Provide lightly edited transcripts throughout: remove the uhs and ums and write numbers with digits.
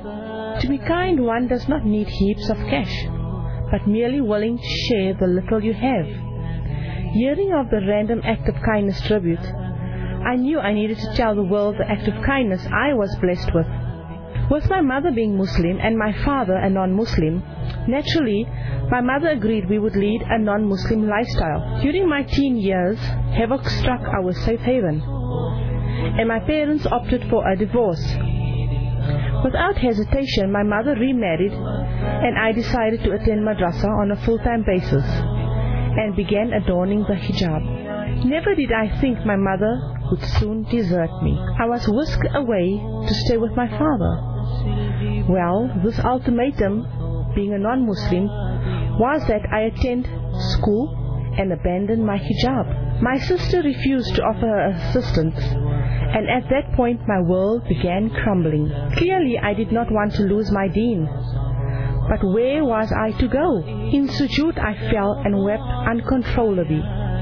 To be kind, one does not need heaps of cash, but merely willing to share the little you have. Hearing of the Random Act of Kindness tribute, I knew I needed to tell the world the act of kindness I was blessed with. With my mother being Muslim and my father a non-Muslim, naturally, my mother agreed we would lead a non-Muslim lifestyle. During my teen years, havoc struck our safe haven, and my parents opted for a divorce. Without hesitation, my mother remarried, and I decided to attend madrasa on a full-time basis, and began adorning the hijab. Never did I think my mother would soon desert me. I was whisked away to stay with my father. Well, this ultimatum, being a non-Muslim, was that I attend school and abandon my hijab. My sister refused to offer her assistance, and at that point my world began crumbling. Clearly I did not want to lose my deen. But where was I to go? In sujood I fell and wept uncontrollably.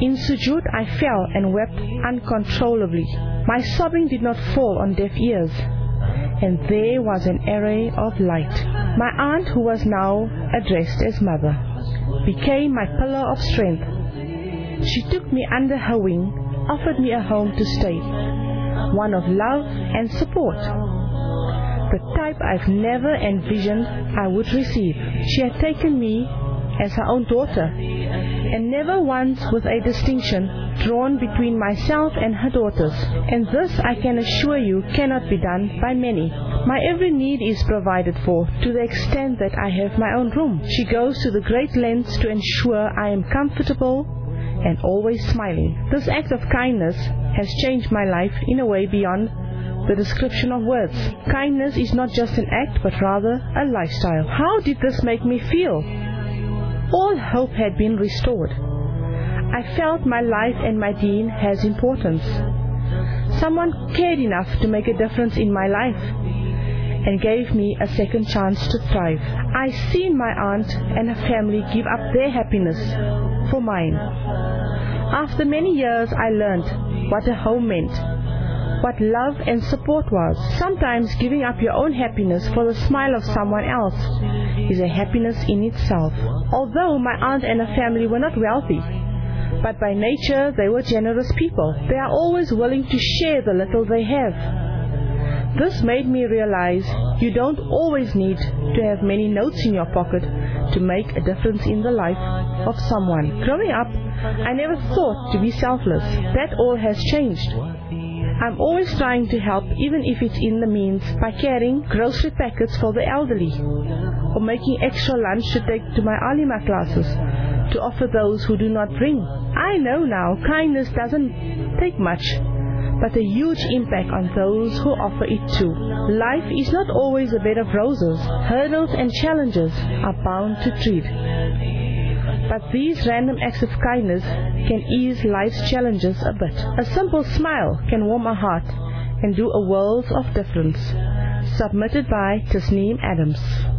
My sobbing did not fall on deaf ears, and there was an array of light. My aunt, who was now addressed as mother, became my pillar of strength. She took me under her wing, offered me a home to stay, one of love and support, the type I've never envisioned I would receive. She had taken me as her own daughter, and never once with a distinction drawn between myself and her daughters. And this, I can assure you, cannot be done by many. My every need is provided for, to the extent that I have my own room. She goes to the great lengths to ensure I am comfortable and always smiling. This act of kindness has changed my life in a way beyond the description of words. Kindness is not just an act, but rather a lifestyle. How did this make me feel? All hope had been restored. I felt my life and my deen has importance. Someone cared enough to make a difference in my life and gave me a second chance to thrive. I seen my aunt and her family give up their happiness for mine. After many years, I learned what a home meant, what love and support was. Sometimes giving up your own happiness for the smile of someone else is a happiness in itself. Although my aunt and her family were not wealthy, but by nature they were generous people. They are always willing to share the little they have. This made me realize you don't always need to have many notes in your pocket to make a difference in the life of someone. Growing up, I never thought to be selfless. That all has changed. I'm always trying to help, even if it's in the means, by carrying grocery packets for the elderly, or making extra lunch to take to my Alima classes, to offer those who do not bring. I know now kindness doesn't take much, but a huge impact on those who offer it too. Life is not always a bed of roses. Hurdles and challenges are bound to tread. But these random acts of kindness can ease life's challenges a bit. A simple smile can warm a heart and do a world of difference. Submitted by Tasneem Adams.